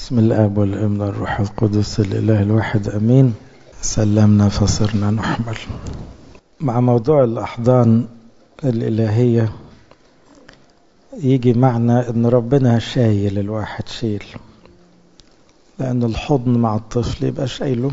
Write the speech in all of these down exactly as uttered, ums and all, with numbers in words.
بسم الآب والابن والروح القدس الإله الواحد أمين. سلمنا فصرنا نحمل. مع موضوع الأحضان الإلهية يجي معنا إن ربنا شايل الواحد شيل، لأن الحضن مع الطفل يبقى شايله.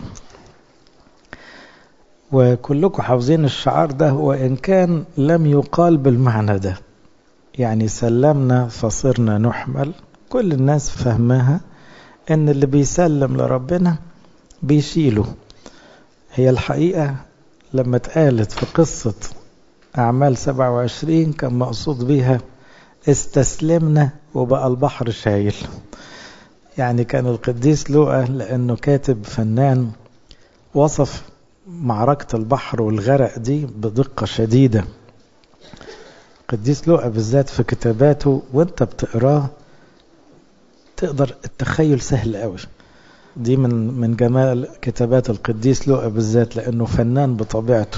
وكلكم حافظين الشعار ده، وإن كان لم يقال بالمعنى ده، يعني سلمنا فصرنا نحمل. كل الناس فهمها ان اللي بيسلم لربنا بيشيله. هي الحقيقة لما اتقالت في قصة أعمال سبعة وعشرين كان مقصود بيها استسلمنا وبقى البحر شايل. يعني كان القديس لوقا لأنه كاتب فنان وصف معركة البحر والغرق دي بدقة شديدة. القديس لوقا بالذات في كتاباته وانت بتقراه تقدر التخيل سهل قوي. دي من من جمال كتابات القديس لوقا بالذات، لأنه فنان بطبيعته.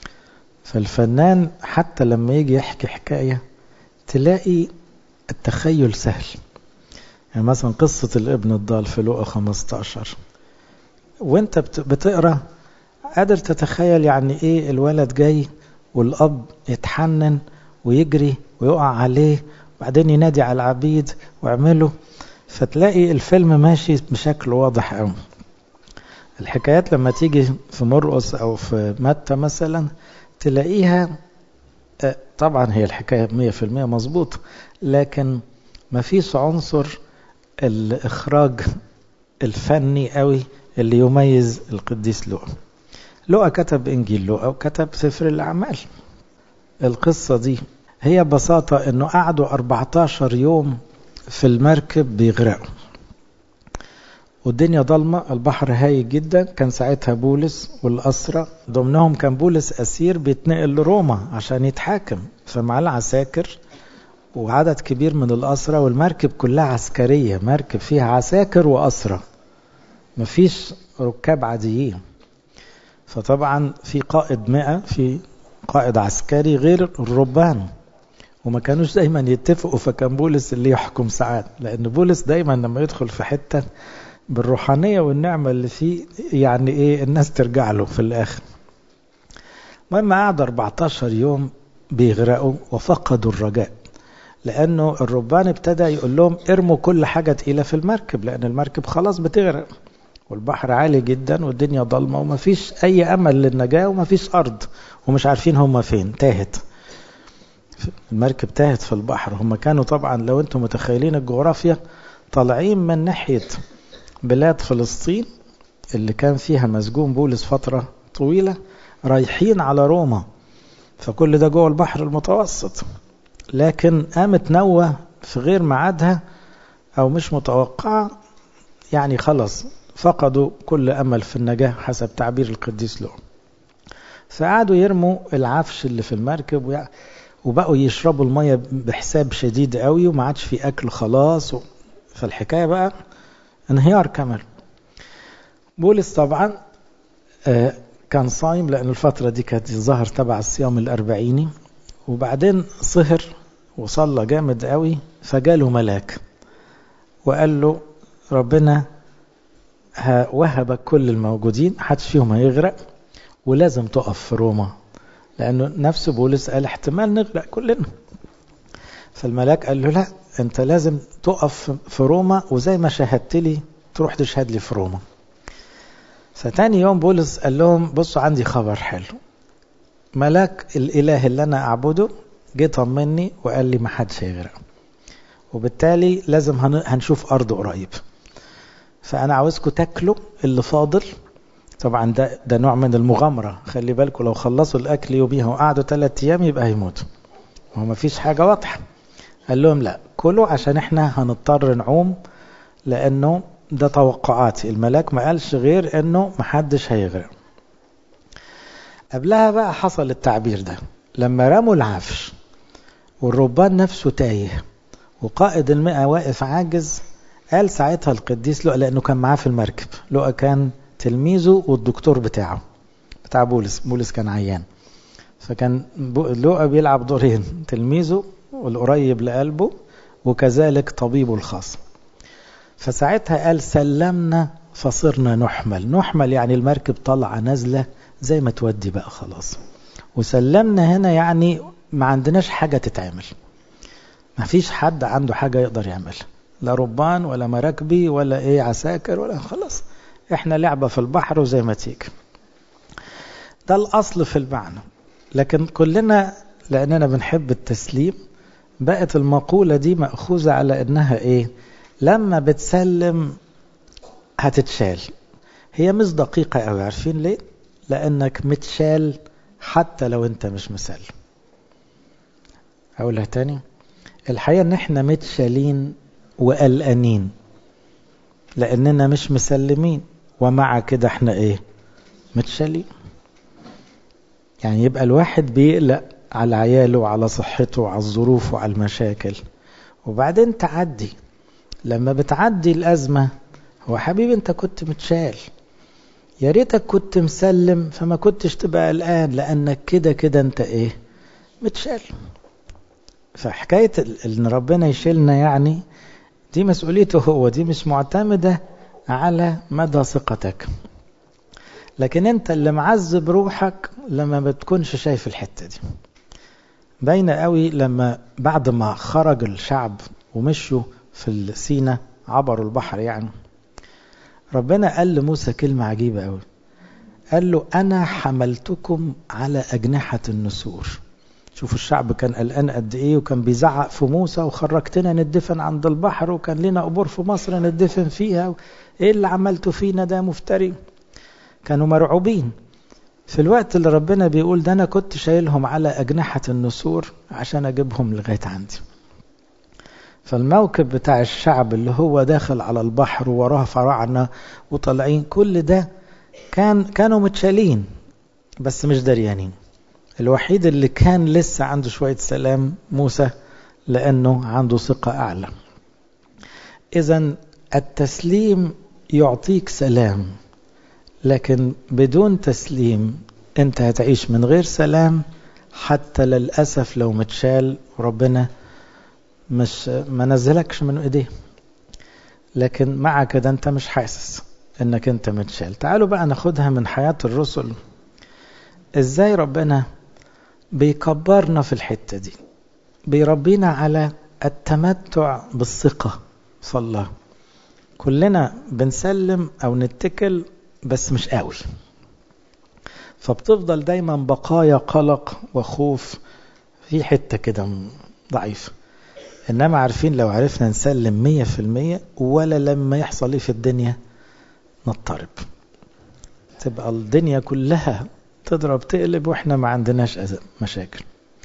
فالفنان حتى لما يجي يحكي حكاية تلاقي التخيل سهل. يعني مثلا قصة الابن الضال في لوقا خمستاشر، وانت بتقرأ قادر تتخيل يعني ايه الولد جاي والأب يتحنن ويجري ويقع عليه وبعدين ينادي على العبيد ويعمله، فتلاقي الفيلم ماشي بشكل واضح قوي. الحكايات لما تيجي في مرقس أو في متى مثلا تلاقيها طبعا هي الحكاية مية في المية مظبوط، لكن ما فيش عنصر الإخراج الفني قوي اللي يميز القديس لوقا. لوقا كتب إنجيل لوقا وكتب سفر الأعمال. القصة دي هي ببساطة إنه قعدوا أربعتاشر يوم في المركب بيغرقوا والدنيا ضلمة، البحر هايج جدا. كان ساعتها بولس والأسرى ضمنهم كان بولس أسير بيتنقل لروما عشان يتحاكم، فمع العساكر وعدد كبير من الأسرى، والمركب كلها عسكرية، مركب فيها عساكر وأسرى، مفيش ركاب عاديين. فطبعا في قائد مئة، في قائد عسكري غير الربان، وما كانوش دايما يتفقوا، فكان بولس اللي يحكم ساعات، لأن بولس دايما لما يدخل في حتة بالروحانية والنعمة اللي فيه يعني ايه الناس ترجع له في الآخر. المهم قعد أربعتاشر يوم بيغرقوا وفقدوا الرجاء، لأنه الربان ابتدى يقول لهم ارموا كل حاجة تقيلة في المركب، لأن المركب خلاص بتغرق والبحر عالي جدا والدنيا ضلمة ومفيش أي أمل للنجاة ومفيش أرض ومش عارفين هم فين. تاهت المركب، تاهت في البحر. هم كانوا طبعا لو انتم متخيلين الجغرافيا طالعين من ناحية بلاد فلسطين اللي كان فيها مسجون بولس فترة طويلة، رايحين على روما، فكل ده جوه البحر المتوسط. لكن قامت نوة في غير معادها أو مش متوقعة، يعني خلص فقدوا كل أمل في النجاة حسب تعبير القديس لوقا. فقعدوا يرموا العفش اللي في المركب وبقوا يشربوا المية بحساب شديد قوي، وما عادش في أكل خلاص. فالحكاية بقى انهيار كامل. بولس طبعا كان صايم، لأن الفترة دي كانت الظهر تبع الصيام الأربعيني، وبعدين سهر وصلى جامد قوي، فجاله ملاك وقال له ربنا وهبك كل الموجودين، حدش فيهم هيغرق، ولازم تقف في روما، لأنه نفس بولس قال احتمال نغرق كلنا. فالملاك قال له لا، انت لازم تقف في روما، وزي ما شهدت لي تروح تشهد لي في روما. فتاني يوم بولس قال لهم بصوا عندي خبر حلو، ملاك الإله اللي أنا أعبده جه طمني وقال لي ما حدش هيغرق، وبالتالي لازم هنشوف أرض قريب، فأنا عاوزكم تاكلوا اللي فاضل. طبعا ده ده نوع من المغامرة، خلي بالكم لو خلصوا الأكل يوميها وقعدوا ثلاثة أيام يبقى هيموتوا، وما ما فيش حاجة واضحة. قال لهم لا، كلوا عشان احنا هنضطر نعوم، لأنه ده توقعاتي. الملاك ما قالش غير انه محدش هيغرق. قبلها بقى حصل التعبير ده لما رموا العفش والربان نفسه تايه وقائد المئة واقف عاجز. قال ساعتها القديس لوقا، لأنه كان معاه في المركب، لوقا كان تلميذه والدكتور بتاعه بتاع بولس، بولس كان عيان، فكان لوقا بيلعب دورين، تلميذه والقريب لقلبه وكذلك طبيبه الخاص. فساعتها قال سلمنا فصرنا نحمل. نحمل يعني المركب طالعة نازلة زي ما تودي بقى خلاص. وسلمنا هنا يعني ما عندناش حاجة تتعمل، ما فيش حد عنده حاجة يقدر يعملها، لا ربان ولا مراكبي ولا ايه عساكر ولا، خلاص احنا لعبة في البحر وزي ما تيجي. ده الأصل في المعنى. لكن كلنا لأننا بنحب التسليم بقت المقولة دي مأخوذة على أنها إيه؟ لما بتسلم هتتشال. هي مش دقيقة أوي، عارفين ليه؟ لأنك متشال حتى لو أنت مش مسلم. أقولها تاني، الحقيقة أن احنا متشالين وقلقانين لأننا مش مسلمين، ومع كده احنا إيه؟ متشالين. يعني يبقى الواحد بيقلق على عياله وعلى صحته وعلى الظروف وعلى المشاكل، وبعدين تعدي. لما بتعدي الأزمة هو حبيبي انت كنت متشال، يا ريتك كنت مسلم فما كنتش تبقى قلقان، لأنك كده كده انت ايه؟ متشال. فحكاية ان ربنا يشيلنا يعني دي مسؤوليته هو، دي مش معتمدة على مدى ثقتك. لكن انت اللي معذب روحك لما بتكونش شايف الحتة دي. باينة قوي لما بعد ما خرج الشعب ومشوا في سينا عبروا البحر، يعني ربنا قال لموسى كلمة عجيبة قوي، قال له أنا حملتكم على أجنحة النسور. شوفوا الشعب كان قلقان قد إيه، وكان بيزعق في موسى وخرجتنا ندفن عند البحر، وكان لنا قبور في مصر ندفن فيها، إيه اللي عملته فينا ده مفتري. كانوا مرعوبين. في الوقت اللي ربنا بيقول ده أنا كنت شايلهم على أجنحة النسور عشان أجيبهم لغاية عندي. فالموكب بتاع الشعب اللي هو داخل على البحر ووراه فراعنة وطالعين، كل ده كان كانوا متشالين بس مش دريانين. الوحيد اللي كان لسه عنده شوية سلام موسى، لأنه عنده ثقة أعلى. إذن التسليم يعطيك سلام، لكن بدون تسليم انت هتعيش من غير سلام، حتى للأسف لو متشال وربنا مش ما نزلكش من ايديه، لكن مع كده انت مش حاسس انك انت متشال. تعالوا بقى ناخدها من حياة الرسل، ازاي ربنا بيكبرنا في الحتة دي، بيربينا على التمتع بالثقة في الله. كلنا بنسلم او نتكل بس مش قوي، فبتفضل دايما بقايا قلق وخوف في حتة كده ضعيف. إنما عارفين لو عرفنا نسلم مية في المية، ولا لما يحصل لي في الدنيا نضطرب، تبقى الدنيا كلها تضرب تقلب وإحنا ما عندناش مشاكل.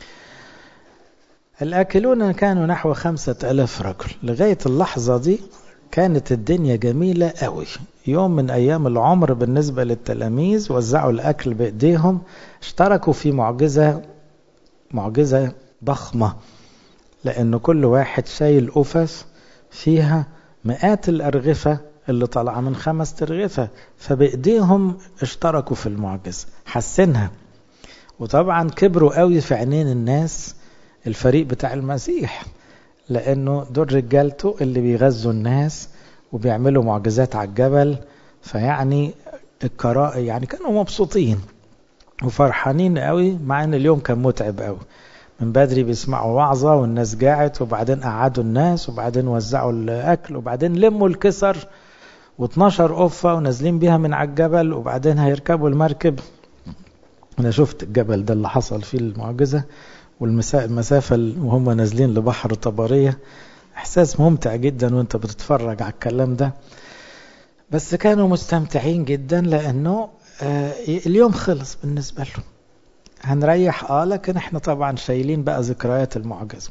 الآكلون كانوا نحو خمسة ألاف رجل. لغاية اللحظة دي كانت الدنيا جميلة قوي. يوم من أيام العمر بالنسبة للتلاميذ، وزعوا الأكل بإيديهم، اشتركوا في معجزة معجزة ضخمة، لأنه كل واحد شايل أفس فيها مئات الأرغفة اللي طلع من خمس ترغفة، فبإيديهم اشتركوا في المعجزة حسنها. وطبعا كبروا قوي في عينين الناس الفريق بتاع المسيح، لأنه دول رجالته اللي بيغذوا الناس وبيعملوا معجزات على الجبل. فيعني القراء يعني كانوا مبسوطين وفرحانين قوي، مع ان اليوم كان متعب قوي. من بدري بيسمعوا وعظة والناس قاعت، وبعدين قعدوا الناس، وبعدين وزعوا الأكل، وبعدين لموا الكسر واثناشر قفة ونازلين بيها من على الجبل، وبعدين هيركبوا المركب. أنا شفت الجبل ده اللي حصل فيه المعجزة والمسافة وهم نازلين لبحر طبرية، إحساس ممتع جدا وانت بتتفرج على الكلام ده. بس كانوا مستمتعين جدا لأنه آه اليوم خلص بالنسبة لهم. هنريح آه لكن احنا طبعا شايلين بقى ذكريات المعجزة.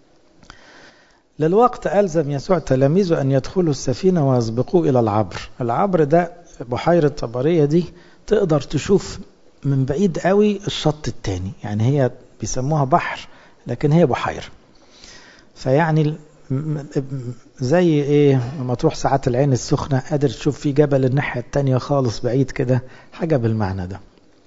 للوقت ألزم يسوع تلاميذه أن يدخلوا السفينة ويسبقوا إلى العبر. العبر ده بحيرة طبرية دي تقدر تشوف من بعيد قوي الشط التاني، يعني هي بيسموها بحر لكن هي بحيرة. فيعني زي ايه لما تروح ساعات العين السخنة قادر تشوف في جبل الناحية التانية خالص بعيد كده، حاجة بالمعنى ده.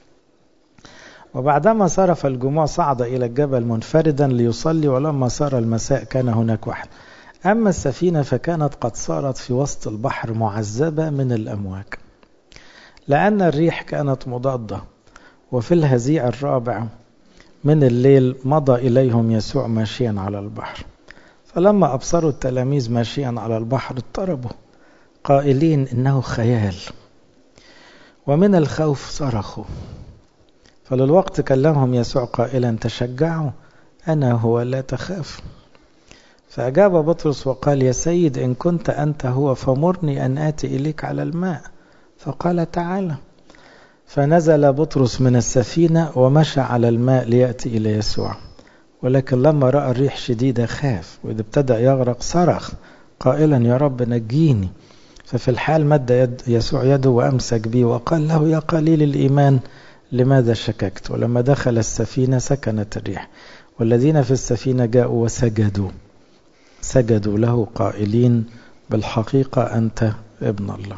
وبعدما صرف الجموع صعد إلى الجبل منفردا ليصلي، ولما صار المساء كان هناك واحد. أما السفينة فكانت قد صارت في وسط البحر معذبة من الأمواج، لأن الريح كانت مضادة. وفي الهزيع الرابع من الليل مضى إليهم يسوع ماشيا على البحر، فلما أبصروا التلاميذ ماشيا على البحر اضطربوا قائلين إنه خيال، ومن الخوف صرخوا. فللوقت كلمهم يسوع قائلا تشجعوا أنا هو لا تخاف. فأجاب بطرس وقال يا سيد إن كنت أنت هو فمرني أن آتي إليك على الماء. فقال تعالى. فنزل بطرس من السفينة ومشى على الماء ليأتي إلى يسوع، ولكن لما رأى الريح شديدة خاف، وإذا ابتدأ يغرق صرخ قائلا يا رب نجيني. ففي الحال مد يد يسوع يده وأمسك به وقال له يا قليل الإيمان لماذا شككت. ولما دخل السفينة سكنت الريح، والذين في السفينة جاءوا وسجدوا سجدوا له قائلين بالحقيقة أنت ابن الله.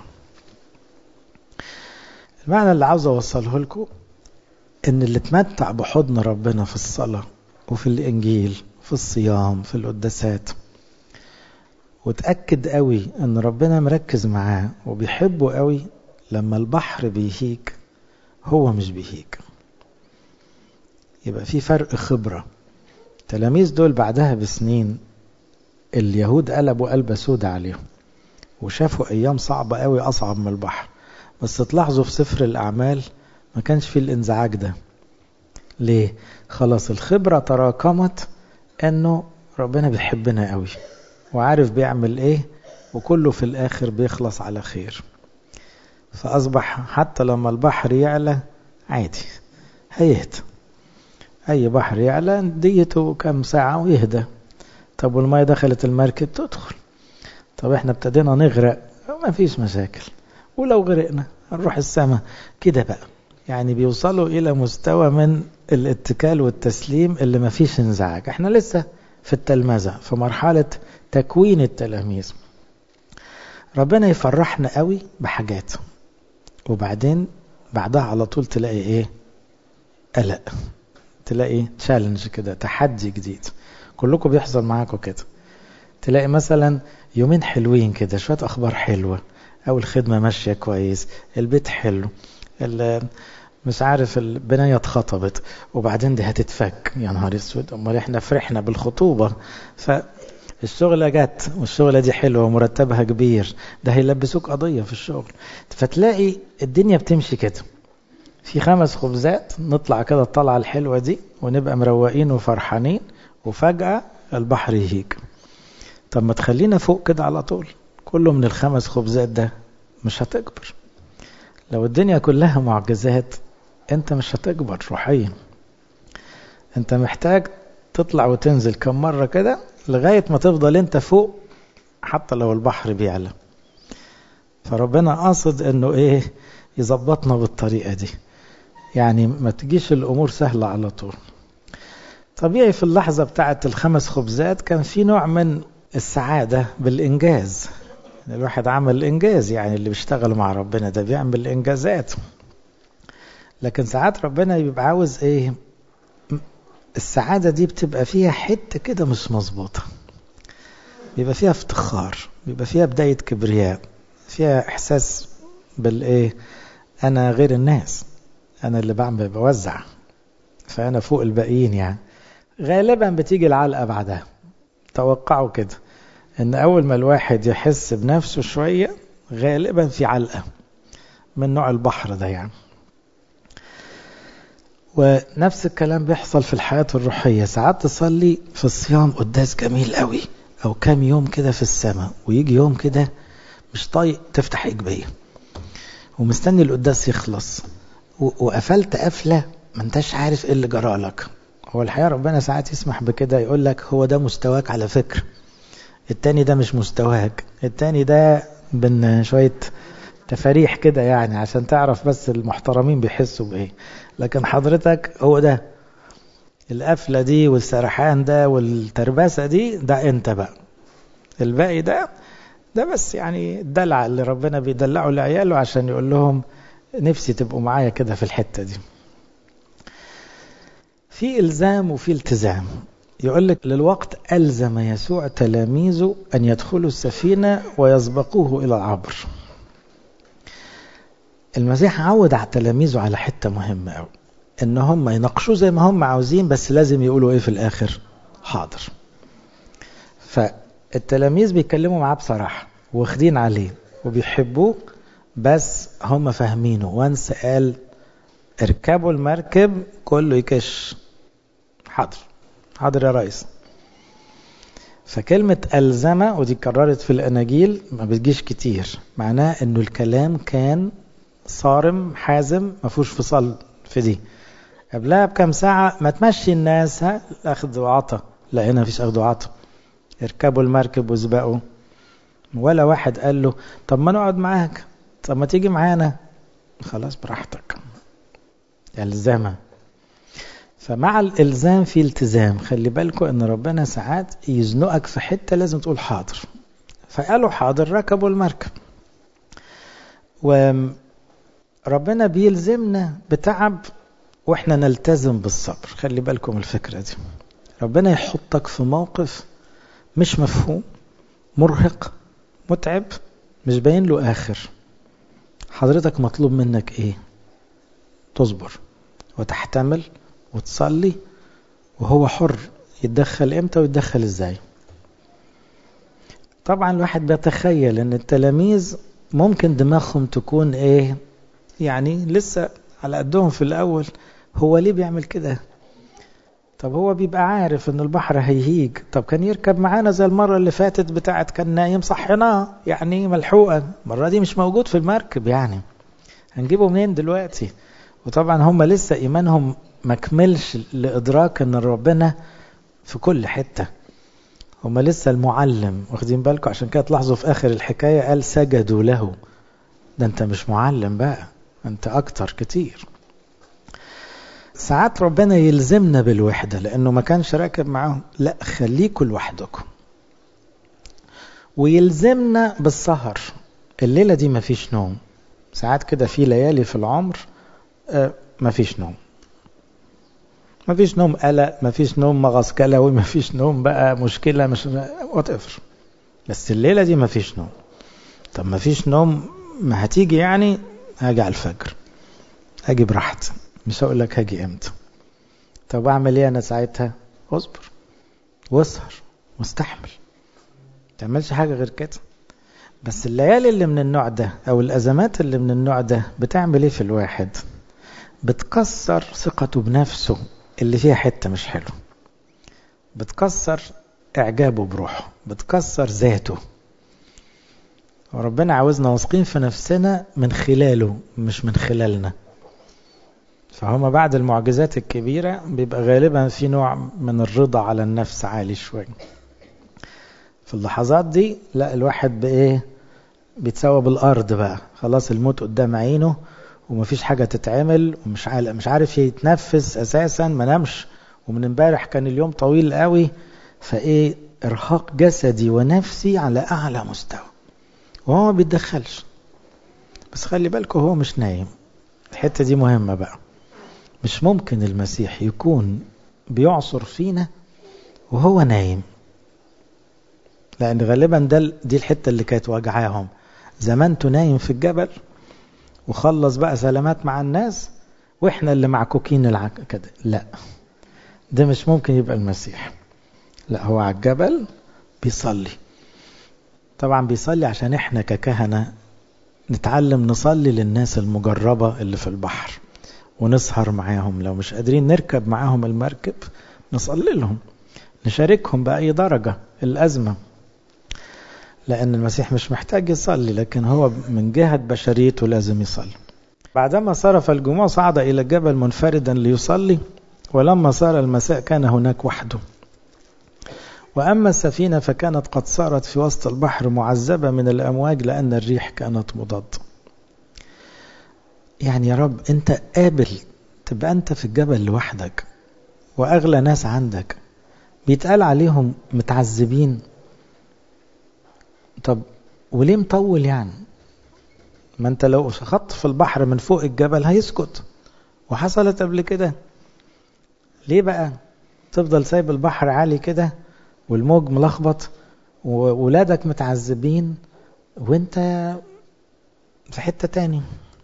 المعنى اللي عاوز أوصله لكم إن اللي تمتع بحضن ربنا في الصلاة وفي الإنجيل في الصيام في القداسات، وتأكد قوي إن ربنا مركز معاه وبيحبه قوي، لما البحر بيهيج هو مش بيهيج. يبقى في فرق خبرة. التلاميذ دول بعدها بسنين اليهود قلبوا قلبة سودة عليهم، وشافوا أيام صعبة قوي أصعب من البحر. بس تلاحظوا في سفر الأعمال ما كانش فيه الانزعاج ده. ليه؟ خلاص الخبرة تراكمت أنه ربنا بيحبنا قوي وعارف بيعمل إيه، وكله في الآخر بيخلص على خير. فأصبح حتى لما البحر يعلى عادي هيهدى. أي بحر يعلى ديته كم ساعة ويهدى. طب والمية دخلت المركب تدخل. طب احنا ابتدينا نغرق ما فيش مشاكل، ولو غرقنا نروح السماء كده بقى. يعني بيوصلوا إلى مستوى من الاتكال والتسليم اللي ما فيش انزعاج. احنا لسه في التلمذة في مرحلة تكوين التلاميذ. ربنا يفرحنا قوي بحاجات، وبعدين بعدها على طول تلاقي ايه؟ قلق، تلاقي تشالنج كده، تحدي جديد. كلكم بيحصل معاكم كده. تلاقي مثلا يومين حلوين كده، شوية أخبار حلوة، أو الخدمة ماشية كويس، البيت حلو، مش عارف البناية اتخطبت، وبعدين دي هتتفك. يا نهار اسود، امال احنا فرحنا بالخطوبة، فالشغلة جت والشغلة دي حلوة ومرتبها كبير، ده هيلبسوك قضية في الشغل. فتلاقي الدنيا بتمشي كده، في خمس خبزات نطلع كده الطلعة الحلوة دي ونبقى مروقين وفرحانين، وفجأة البحر يهيج. طب ما تخلينا فوق كده على طول. كله من الخمس خبزات ده مش هتكبر. لو الدنيا كلها معجزات انت مش هتكبر روحيا. انت محتاج تطلع وتنزل كم مرة كده لغاية ما تفضل انت فوق حتى لو البحر بيعلى. فربنا قاصد انه ايه؟ يظبطنا بالطريقة دي. يعني ما تجيش الامور سهلة على طول. طبيعي في اللحظة بتاعت الخمس خبزات كان في نوع من السعادة بالإنجاز. الواحد عمل إنجاز، يعني اللي بيشتغل مع ربنا ده بيعمل إنجازات. لكن ساعات ربنا يبقى عاوز إيه؟ السعادة دي بتبقى فيها حتة كده مش مظبوطة، بيبقى فيها افتخار، بيبقى فيها بداية كبرياء، فيها إحساس بالإيه؟ أنا غير الناس، أنا اللي بعمل بوزع، فأنا فوق الباقيين. يعني غالبا بتيجي العلقة بعدها. توقعوا كده ان اول ما الواحد يحس بنفسه شوية غالبا في علقة من نوع البحر ده يعني. ونفس الكلام بيحصل في الحياة الروحية. ساعات تصلي في الصيام قداس جميل قوي، او كام يوم كده في السماء، ويجي يوم كده مش طايق تفتح ايجابية ومستني القداس يخلص، وقفلت قفلة ما انتش عارف ايه اللي جرالك. هو الحقيقة ربنا ساعات يسمح بكده، يقول لك هو ده مستواك على فكرة، التاني ده مش مستواك، التاني ده بين شوية تفاريح كده يعني عشان تعرف بس المحترمين بيحسوا بايه. لكن حضرتك هو ده القفلة دي والسرحان ده والترباسة دي، ده انت بقى. الباقي ده ده بس يعني الدلع اللي ربنا بيدلعه لعياله عشان يقول لهم نفسي تبقوا معايا كده في الحتة دي. في إلزام وفي التزام. يقول لك للوقت ألزم يسوع تلاميذه أن يدخلوا السفينة ويسبقوه إلى العبر. المسيح عود على تلاميذه على حتة مهمة أوي، إن هم يناقشوه زي ما هم عاوزين، بس لازم يقولوا إيه في الآخر؟ حاضر. فالتلاميذ بيتكلموا معاه بصراحة واخدين عليه وبيحبوه، بس هم فاهمينه. وانس قال اركبوا المركب كله يكش، حاضر حاضر يا ريس. فكلمة ألزمة، ودي كررت في الأناجيل ما بتجيش كتير، معناه انه الكلام كان صارم حازم ما فيهوش فصل في دي. قبلها بكم ساعة ما تمشي الناس، ها اخذ وعطا، لا هنا مفيش اخذ وعطا، اركبوا المركب وسبقوا. ولا واحد قال له طب ما نقعد معاك، طب ما تيجي معانا، خلاص براحتك. الزامة. فمع الالزام في التزام. خلي بالكم ان ربنا ساعات يزنقك في حتة لازم تقول حاضر. فقالوا حاضر، ركبوا المركب. وربنا بيلزمنا بتعب واحنا نلتزم بالصبر. خلي بالكم الفكرة دي، ربنا يحطك في موقف مش مفهوم، مرهق، متعب، مش باين له آخر. حضرتك مطلوب منك ايه؟ تصبر وتحتمل وتصلي، وهو حر يتدخل امتى ويتدخل ازاي. طبعا الواحد بيتخيل ان التلاميذ ممكن دماغهم تكون ايه، يعني لسه على قدهم في الاول، هو ليه بيعمل كده؟ طب هو بيبقى عارف ان البحر هيهيج، طب كان يركب معانا زي المرة اللي فاتت بتاعت كان نايم صحناه يعني ملحوقا، المرة دي مش موجود في المركب، يعني هنجيبه منين دلوقتي؟ وطبعا هم لسه ايمانهم مكملش لإدراك ان ربنا في كل حتة. هم لسه المعلم، واخدين بالكم؟ عشان كده تلاحظوا في آخر الحكاية قال سجدوا له. ده انت مش معلم بقى، انت اكتر كتير. ساعات ربنا يلزمنا بالوحدة لانه ما كانش راكب معاهم، لا خليكوا لوحدكم. ويلزمنا بالسهر، الليلة دي ما فيش نوم. ساعات كده في ليالي في العمر آه ما فيش نوم، ما فيش نوم قلق، ما فيش نوم مغص كلوي، ما فيش نوم بقى مشكلة، مش واتقفر، بس الليلة دي ما فيش نوم. طب ما فيش نوم، ما هتيجي يعني هاجي على الفجر، هاجي براحتي، مش هقول لك هاجي امتى. طب اعمل ايه انا ساعتها؟ اصبر واسهر واستحمل، تعملش حاجة غير كده. بس الليالي اللي من النوع ده او الازمات اللي من النوع ده بتعمل ايه في الواحد؟ بتكسر ثقته بنفسه اللي فيها حتة مش حلو، بتكسر اعجابه بروحه، بتكسر ذاته. وربنا عاوزنا واثقين في نفسنا من خلاله مش من خلالنا. فهما بعد المعجزات الكبيرة بيبقى غالبا في نوع من الرضا على النفس عالي شوي. في اللحظات دي لا، الواحد بايه؟ بيتسوى بالارض بقى، خلاص الموت قدام عينه ومفيش حاجة تتعمل، ومش عارف مش عارف يتنفس اساسا، ما نامش، ومن امبارح كان اليوم طويل قوي، فايه ارهاق جسدي ونفسي على اعلى مستوى، وهو ما بيتدخلش. بس خلي بالكم هو مش نايم، الحتة دي مهمة بقى. مش ممكن المسيح يكون بيعصر فينا وهو نايم، لأن غالبا ده دي الحتة اللي كانت واجعاهم. زمانته نايم في الجبل وخلص بقى سلامات مع الناس، وإحنا اللي معكوكين العك كده. لا، ده مش ممكن يبقى المسيح. لا، هو على الجبل بيصلي. طبعا بيصلي عشان إحنا ككهنة نتعلم نصلي للناس المجربة اللي في البحر، ونسهر معاهم. لو مش قادرين نركب معاهم المركب نصلي لهم، نشاركهم بأي درجة الأزمة. لأن المسيح مش محتاج يصلي، لكن هو من جهة بشريته لازم يصلي. بعدما صرف الجموع صعد إلى الجبل منفردا ليصلي، ولما صار المساء كان هناك وحده. وأما السفينة فكانت قد صارت في وسط البحر معذبة من الأمواج لأن الريح كانت مضادة. يعني يا رب أنت قابل تبقى أنت في الجبل لوحدك وأغلى ناس عندك بيتقال عليهم متعذبين؟ طب وليه مطول يعني؟ ما أنت لو خط في البحر من فوق الجبل هيسكت، وحصلت قبل كده. ليه بقى؟ تفضل سايب البحر عالي كده والموج ملخبط وولادك متعذبين وانت في حتة تاني.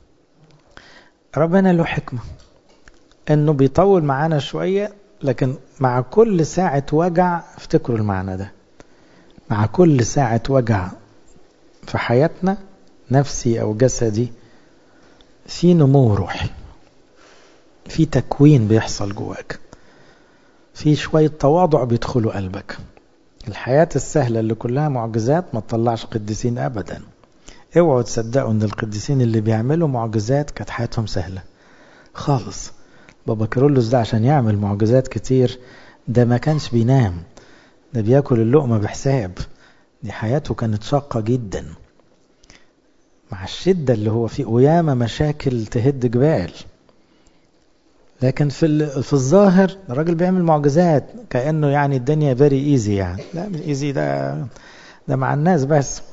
ربنا له حكمة انه بيطول معانا شوية، لكن مع كل ساعة وجع افتكروا المعنى ده، مع كل ساعة وجع في حياتنا نفسي او جسدي في نمو روحي، في تكوين بيحصل جواك، في شوية تواضع بيدخلوا قلبك. الحياة السهلة اللي كلها معجزات ما تطلعش قديسين ابدا. اوعوا تصدقوا ان القديسين اللي بيعملوا معجزات كانت حياتهم سهلة خالص. بابا كيرلس ده عشان يعمل معجزات كتير ده ما كانش بينام، ده بياكل اللقمة بحساب. دي حياته كانت شاقة جدا مع الشدة اللي هو فيه، وياما مشاكل تهد جبال. لكن في في الظاهر الراجل بيعمل معجزات كأنه يعني الدنيا فيري ايزي، يعني لا مش ايزي، ده ده مع الناس بس.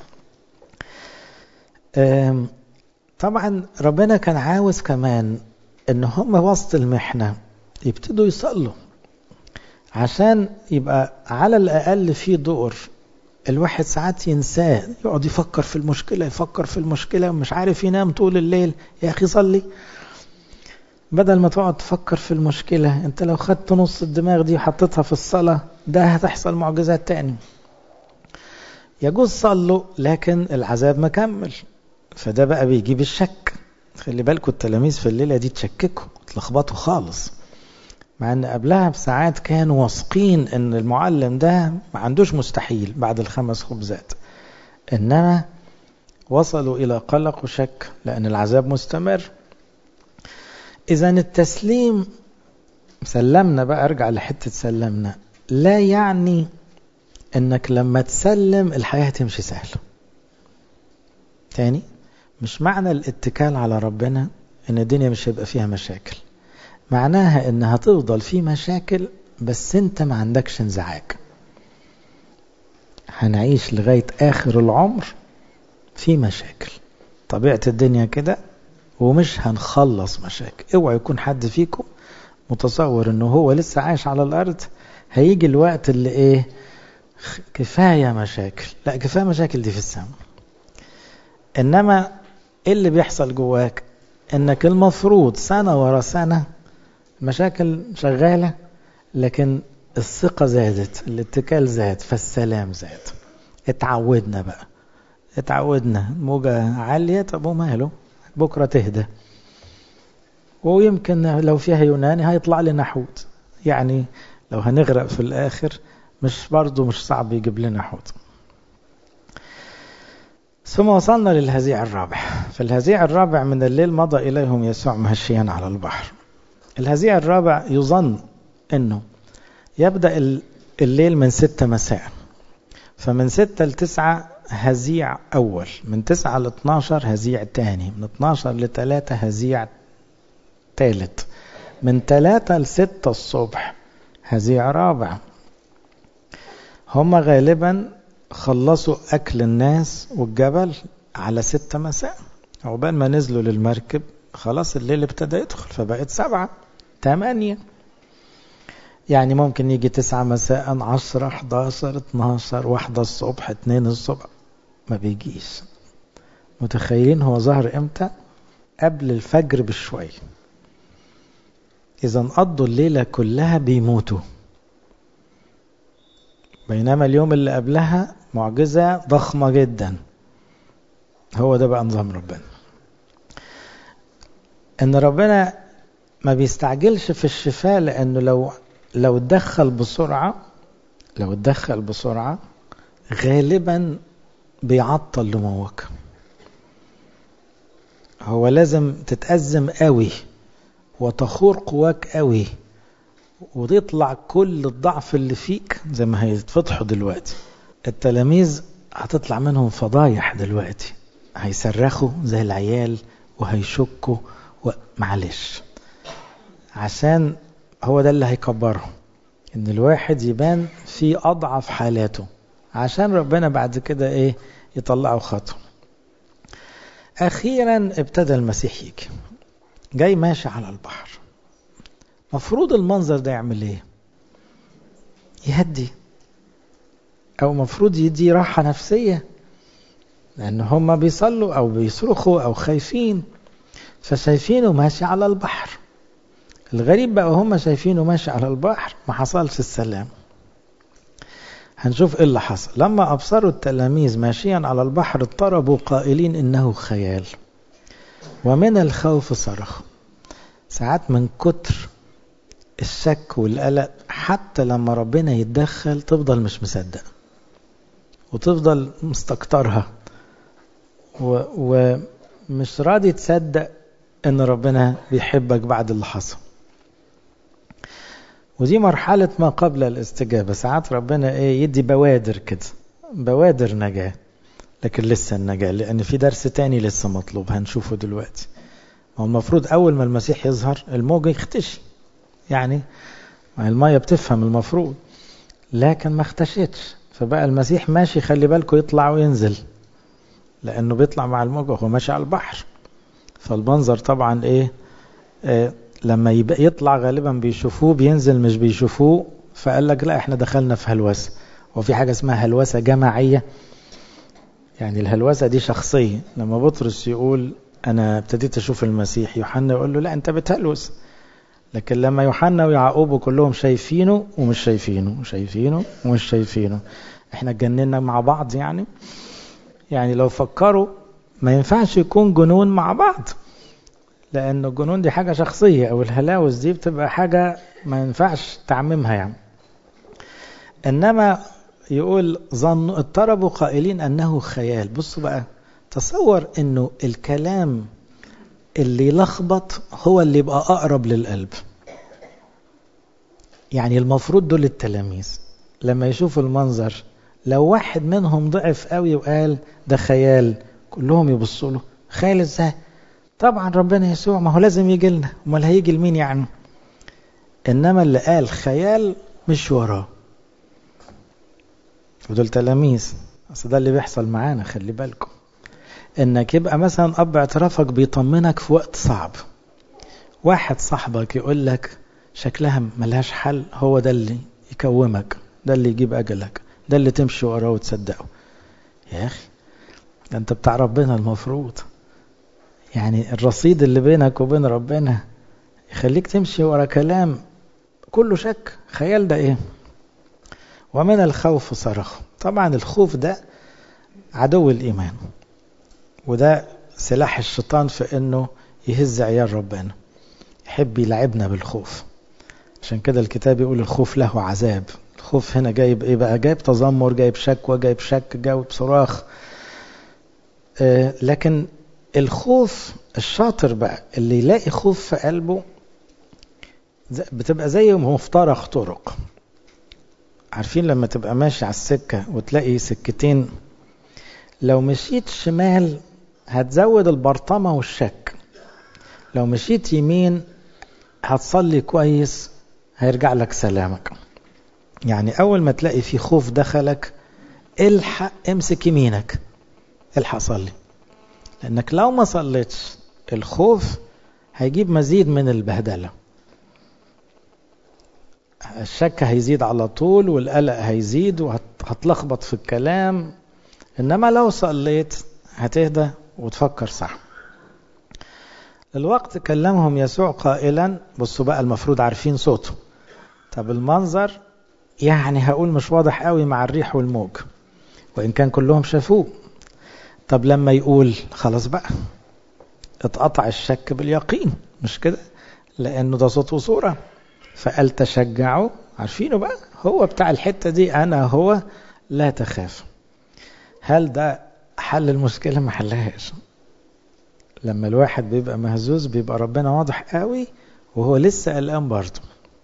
طبعا ربنا كان عاوز كمان ان هم وسط المحنة يبتدوا يصلوا، عشان يبقى على الأقل في دور. الواحد ساعات ينساه، يقعد يفكر في المشكلة يفكر في المشكلة ومش عارف ينام طول الليل. يا أخي صلي بدل ما تقعد تفكر في المشكلة. انت لو خدت نص الدماغ دي وحطيتها في الصلاة ده هتحصل معجزات تاني. يجوز صلوا لكن العذاب مكمل، فده بقى بيجيب الشك. خلي بالكم التلاميذ في الليلة دي تشككوا تلخبطوا خالص، مع ان قبلها بساعات كانوا واثقين ان المعلم ده ما عندوش مستحيل بعد الخمس خبزات، انما وصلوا الى قلق وشك لان العذاب مستمر. اذا التسليم سلمنا بقى، ارجع لحتة سلمنا، لا يعني انك لما تسلم الحياة تمشي سهلة. تاني، مش معنى الاتكال على ربنا ان الدنيا مش هيبقى فيها مشاكل، معناها ان هتفضل في مشاكل بس انت ما عندكش انزعاج. هنعيش لغاية اخر العمر في مشاكل، طبيعة الدنيا كده، ومش هنخلص مشاكل. اوعى يكون حد فيكم متصور انه هو لسه عايش على الارض هيجي الوقت اللي ايه كفاية مشاكل. لا، كفاية مشاكل دي في السماء. انما ايه اللي بيحصل جواك؟ انك المفروض سنة ورا سنة مشاكل شغالة، لكن الثقة زادت، الاتكال زاد، فالسلام زاد. اتعودنا بقى، اتعودنا موجة عالية، طب وماله بكرة تهدى، ويمكن لو فيها يوناني هيطلع لنا حوت، يعني لو هنغرق في الآخر مش برضو مش صعب يجيب لنا حوت. ثم وصلنا للهزيع الرابع. في الهزيع الرابع من الليل مضى إليهم يسوع مهشيا على البحر. الهزيع الرابع يظن أنه يبدأ الليل من ستة مساء، فمن ستة لتسعة هزيع أول، من تسعة لاثناشر هزيع تاني، من اثناشر لثلاثة هزيع ثالث، من ثلاثة لستة الصبح هزيع رابع. هم غالبا خلصوا أكل الناس والجبل على ستة مساء، عقبال ما نزلوا للمركب خلاص الليل ابتدى يدخل، فبقت سبعة تمانية، يعني ممكن يجي تسعة مساء، عشرة، احداشر، اتناشر، واحدة الصبح، اتنين الصبح، ما بيجيش. متخيلين هو ظهر امتى؟ قبل الفجر بشوي. إذا قضوا الليلة كلها بيموتوا، بينما اليوم اللي قبلها معجزة ضخمة جدا. هو ده بقى نظام ربنا، ان ربنا ما بيستعجلش في الشفاء، لانه لو لو اتدخل بسرعة لو اتدخل بسرعة غالبا بيعطل نموك. هو لازم تتأزم قوي وتخور قواك قوي وتطلع كل الضعف اللي فيك، زي ما هيتفتحوا دلوقتي التلاميذ هتطلع منهم فضايح دلوقتي، هيصرخوا زي العيال وهيشكوا ومعلش، عشان هو ده اللي هيكبرهم، ان الواحد يبان في اضعف حالاته، عشان ربنا بعد كده ايه يطلعوا خطوه. اخيرا ابتدى المسيح يجي، جاي ماشي على البحر. مفروض المنظر ده يعمل ايه؟ يهدي، أو مفروض يدي راحة نفسية، لأن هم بيصلوا أو بيصرخوا أو خايفين، فشايفينه ماشي على البحر. الغريب بقى هم شايفينه ماشي على البحر ما حصلش السلام. هنشوف إيه اللي حصل. لما أبصروا التلاميذ ماشيا على البحر اضطربوا قائلين إنه خيال، ومن الخوف صرخوا. ساعات من كتر الشك والقلق حتى لما ربنا يتدخل تفضل مش مصدق وتفضل مستكترها ومش راضي تصدق ان ربنا بيحبك بعد اللي حصل. ودي مرحلة ما قبل الاستجابة. ساعات ربنا ايه يدي بوادر كده، بوادر نجاة، لكن لسه النجاة، لان في درس تاني لسه مطلوب هنشوفه دلوقتي. هو المفروض اول ما المسيح يظهر الموج يختشي، يعني المية بتفهم المفروض، لكن ما اختشتش، فبقى المسيح ماشي خلي بالكم يطلع وينزل، لانه بيطلع مع الموج وهو ماشي على البحر. فالمنظر طبعا ايه آه لما يبقى يطلع غالبا بيشوفوه، بينزل مش بيشوفوه، فقال لك لا احنا دخلنا في هلوسة. وفي حاجة اسمها هلوسة جماعية، يعني الهلوسة دي شخصية. لما بطرس يقول انا ابتديت اشوف المسيح، يوحنا يقول له لا انت بتهلوس. لكن لما يوحنا ويعقوب كلهم شايفينه ومش شايفينه وشايفينه ومش شايفينه، احنا اتجننا مع بعض يعني. يعني لو فكروا ما ينفعش يكون جنون مع بعض، لأن الجنون دي حاجة شخصية، أو الهلاوس دي بتبقى حاجة ما ينفعش تعممها يعني. إنما يقول ظنوا اضطربوا قائلين أنه خيال. بصوا بقى، تصور أنه الكلام اللي يلخبط هو اللي يبقى أقرب للقلب. يعني المفروض دول التلاميذ لما يشوفوا المنظر، لو واحد منهم ضعف قوي وقال ده خيال، كلهم يبصوا له خيال ازاي؟ طبعا ربنا يسوع ما هو لازم يجي لنا، امال هيجي لمين يعني؟ انما اللي قال خيال مش وراه، ودول تلاميذ. اصل ده اللي بيحصل معانا، خلي بالكم. انك يبقى مثلا اب اعترافك بيطمنك في وقت صعب، واحد صاحبك يقول لك شكلها ملهاش حل، هو ده اللي يكومك، ده اللي يجيب اجلك، ده اللي تمشي وراه وتصدقه. يا اخي ده انت بتاع ربنا، المفروض يعني الرصيد اللي بينك وبين ربنا يخليك تمشي ورا كلام كله شك، خيال ده ايه؟ ومن الخوف صرخ. طبعا الخوف ده عدو الإيمان، وده سلاح الشيطان في انه يهز عيال ربنا، يحب يلعبنا بالخوف. عشان كده الكتاب يقول الخوف له عذاب. الخوف هنا جايب ايه بقى؟ جايب تذمر، جايب شكوى، جايب شك، جايب صراخ. آه لكن الخوف الشاطر بقى اللي يلاقي خوف في قلبه بتبقى زي مفترق طرق. عارفين لما تبقى ماشي على السكة وتلاقي سكتين، لو مشيت شمال هتزود البرطمة والشك، لو مشيت يمين هتصلي كويس هيرجع لك سلامك. يعني أول ما تلاقي في خوف دخلك الحق امسك يمينك، الحق صلي، لأنك لو ما صليتش الخوف هيجيب مزيد من البهدلة. الشك هيزيد على طول، والقلق هيزيد، وهتلخبط في الكلام. إنما لو صليت هتهدى وتفكر صح. الوقت كلمهم يسوع قائلا، بصوا بقى المفروض عارفين صوته. طب المنظر يعني هقول مش واضح قوي مع الريح والموج، وإن كان كلهم شافوه. طب لما يقول خلاص بقى اتقطع الشك باليقين، مش كده؟ لأنه ده صوت وصورة. فقال تشجعوا، عارفينه بقى هو بتاع الحتة دي، أنا هو لا تخاف. هل ده حل المشكلة؟ ما حلهاش. لما الواحد بيبقى مهزوز بيبقى ربنا واضح قوي وهو لسه قلقان برضه.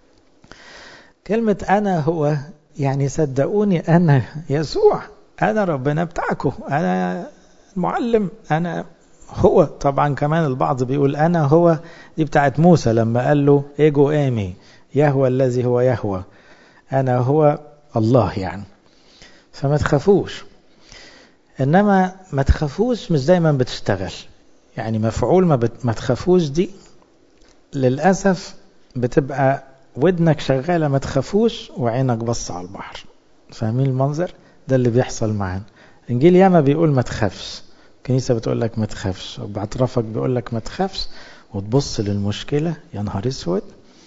كلمة أنا هو يعني صدقوني أنا يسوع، أنا ربنا بتاعكم، أنا المعلم، أنا هو. طبعا كمان البعض بيقول أنا هو دي بتاعت موسى لما قال له إيجو إيمي يهوى الذي هو يهوى، أنا هو الله يعني. فما تخافوش. إنما ما تخافوش مش دايما بتشتغل. يعني مفعول ما, بت... ما تخافوش دي للأسف بتبقى ودنك شغالة ما تخافوش وعينك بص على البحر. فاهمين المنظر؟ ده اللي بيحصل معانا. انجيل ياما بيقول ما تخافش، الكنيسة بتقول لك ما تخافش، وباعترافك بيقول لك ما تخافش، وتبص للمشكلة يا نهار اسود،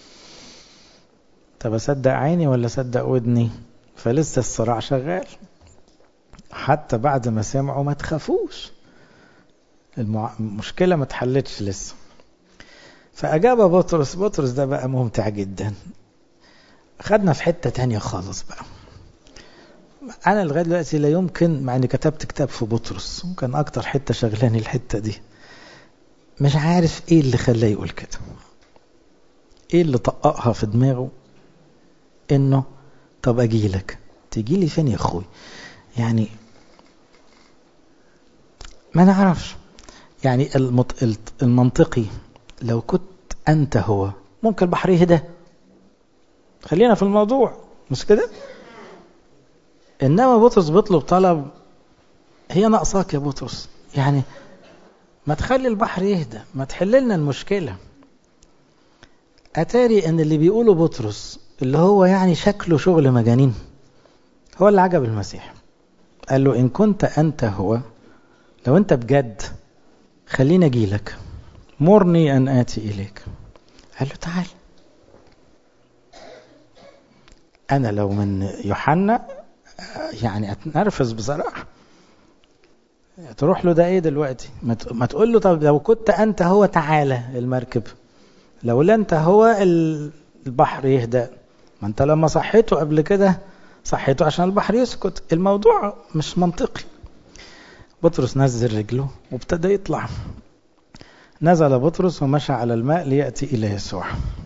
طب اصدق عيني ولا اصدق ودني؟ فلسه الصراع شغال حتى بعد ما سمعوا ما تخافوش، المشكلة ما اتحلتش لسه. فأجاب بطرس. بطرس ده بقى ممتع جدا، خدنا في حتة تانية خالص بقى. أنا لغاية دلوقتي لا يمكن، مع أني كتبت كتاب في بطرس وكان أكتر حتة شغلاني الحتة دي، مش عارف إيه اللي خلاه يقول كده، إيه اللي طققها في دماغه إنه طب أجيلك. تجيلي فين يا أخوي؟ يعني ما نعرفش. يعني المنطقي لو كنت أنت هو ممكن البحر يهدى، خلينا في الموضوع مش كده. إنما بطرس بيطلب طلب، هي ناقصاك يا بطرس، يعني ما تخلي البحر يهدى، ما تحللنا المشكلة. أتاري إن اللي بيقوله بطرس اللي هو يعني شكله شغل مجانين هو اللي عجب المسيح. قال له إن كنت أنت هو، لو أنت بجد خلينا أجيلك، مرني أن آتي إليك. قال له تعال. أنا لو من يوحنا يعني أتنرفز بصراحة، تروح له ده إيه دلوقتي؟ ما تقول له طب لو كنت أنت هو تعالى المركب، لو لا أنت هو البحر يهدأ. ما أنت لما صحيته قبل كده صحيته عشان البحر يسكت. الموضوع مش منطقي. بطرس نزل رجله وابتدى يطلع. نزل بطرس ومشى على الماء ليأتي إلى يسوع.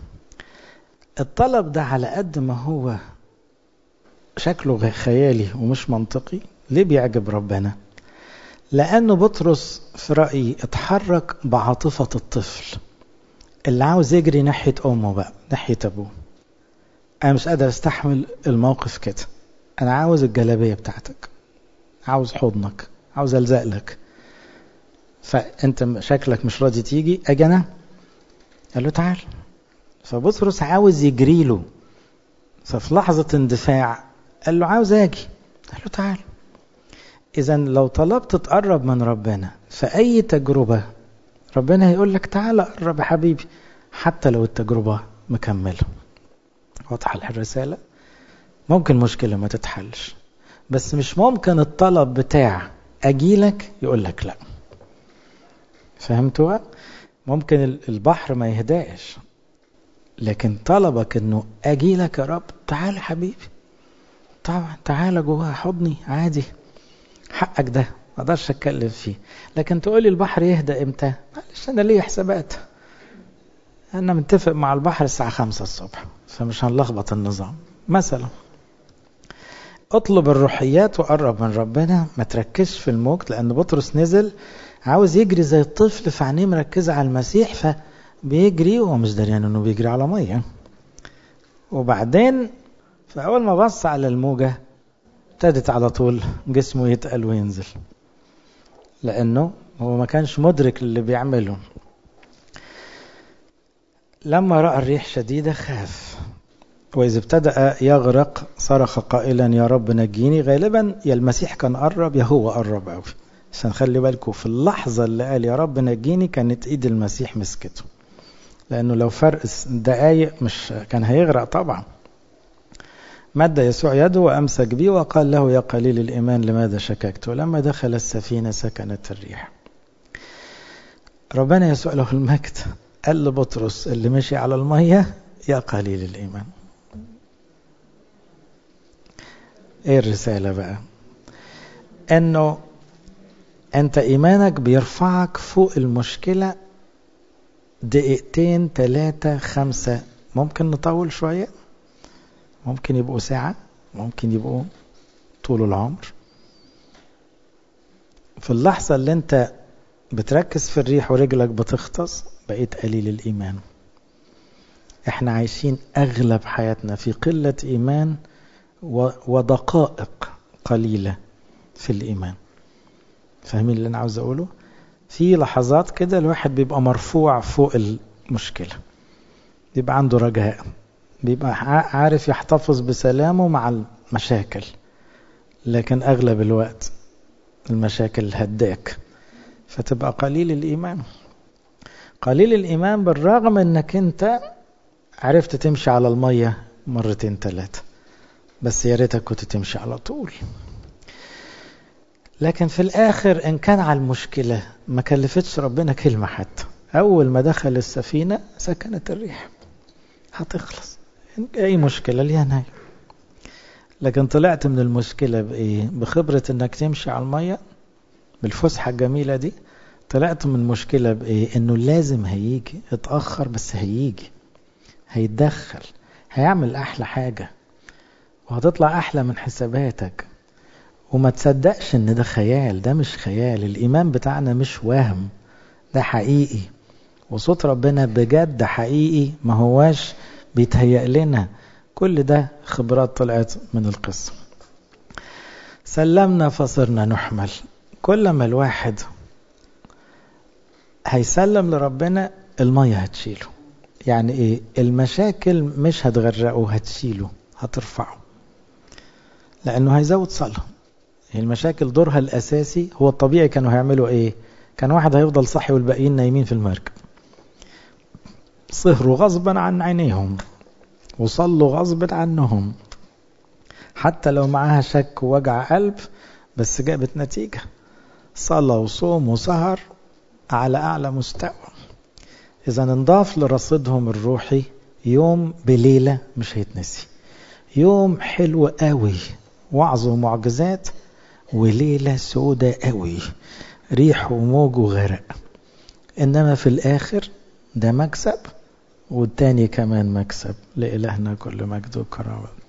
الطلب ده على قد ما هو شكله خيالي ومش منطقي، ليه بيعجب ربنا؟ لأنه بطرس في رأيي اتحرك بعاطفة الطفل اللي عاوز يجري ناحية أمه بقى، ناحية أبوه. أنا مش قادر استحمل الموقف كده، أنا عاوز الجلابية بتاعتك، عاوز حضنك، عاوز ألزق لك، فأنت شكلك مش راضي تيجي، أجي أنا. قال له تعال. فبطرس عاوز يجري له، ففي لحظة اندفاع قال له عاوز أجي. قال له تعال. إذا لو طلبت تقرب من ربنا في أي تجربة، ربنا هيقول لك تعال قرب يا حبيبي، حتى لو التجربة مكملة. واضحة الرسالة؟ ممكن مشكلة ما تتحلش، بس مش ممكن الطلب بتاع أجيلك يقول لك لا. فهمتوا؟ ممكن البحر ما يهداش، لكن طلبك انه أجيلك يا رب، تعال حبيبي، طبعا تعال جواها حضني عادي، حقك ده ما اقدرش اتكلم فيه. لكن تقولي البحر يهدى امتى؟ معلش انا ليه حسابات، انا متفق مع البحر الساعة خمسة الصبح، فمش هنلخبط النظام مثلا. اطلب الروحيات وقرب من ربنا، ما تركزش في الموج، لان بطرس نزل عاوز يجري زي الطفل، فعينيه مركزة على المسيح فبيجري وهو مش دريان انه بيجري على مية. وبعدين فاول ما بص على الموجة ابتدت على طول جسمه يتقل وينزل، لانه هو ما كانش مدرك اللي بيعمله. لما رأى الريح شديدة خاف، وإذا ابتدأ يغرق صرخ قائلا يا رب نجيني. غالبا يا المسيح كان قرب يا هو قرب قوي، عشان خلي بالكم في اللحظة اللي قال يا رب نجيني كانت ايد المسيح مسكته، لأنه لو فرق دقايق مش كان هيغرق طبعا. مد يسوع يده وأمسك به وقال له يا قليل الإيمان لماذا شككت؟ ولما دخل السفينة سكنت الريح. ربنا يسوع له المجد قال لبطرس اللي مشي على المية يا قليل الإيمان. ايه الرسالة بقى؟ انه انت ايمانك بيرفعك فوق المشكلة دقيقتين ثلاثة خمسة، ممكن نطول شوية، ممكن يبقوا ساعة، ممكن يبقوا طول العمر. في اللحظة اللي انت بتركز في الريح ورجلك بتغطس بقيت قليل الإيمان. احنا عايشين اغلب حياتنا في قلة ايمان ودقائق قليلة في الإيمان. فاهمين اللي أنا عاوز أقوله؟ في لحظات كده الواحد بيبقى مرفوع فوق المشكلة، بيبقى عنده رجاء، بيبقى عارف يحتفظ بسلامه مع المشاكل، لكن أغلب الوقت المشاكل هداك، فتبقى قليل الإيمان. قليل الإيمان بالرغم أنك أنت عرفت تمشي على المية مرتين ثلاثة، بس يا ريتك كنت تمشي على طول. لكن في الآخر إن كان على المشكلة ما كلفتش ربنا كلمة، حتى أول ما دخل السفينة سكنت الريح، هتخلص أي مشكلة ليها نهاية. لكن طلعت من المشكلة بإيه؟ بخبرة إنك تمشي على المية، بالفسحة الجميلة دي. طلعت من المشكلة بإيه؟ إنه لازم هيجي، اتأخر بس هيجي، هيتدخل، هيعمل أحلى حاجة، وهتطلع أحلى من حساباتك. وما تصدقش إن ده خيال، ده مش خيال. الإيمان بتاعنا مش وهم، ده حقيقي، وصوت ربنا بجد حقيقي، ما هواش بيتهيأ لنا. كل ده خبرات طلعت من القصة. سلمنا فصرنا نحمل. كل ما الواحد هيسلم لربنا المية هتشيله. يعني ايه؟ المشاكل مش هتغرقه، هتشيله، هترفعه، لانه هيزود صلاة. المشاكل دورها الاساسي هو الطبيعي. كانوا هيعملوا ايه؟ كان واحد هيفضل صحي والباقيين نايمين في المركب، سهروا غصبا عن عينيهم وصلوا غصب عنهم، حتى لو معاها شك ووجع قلب، بس جابت نتيجة. صلاة وصوم وسهر على أعلى مستوى. إذا نضاف لرصيدهم الروحي يوم بليلة مش هيتنسي. يوم حلو قوي، وعظ ومعجزات، وليلة سودة قوي، ريح وموج وغرق. إنما في الآخر ده مكسب، والتاني كمان مكسب. لإلهنا كل مجد وكرامة.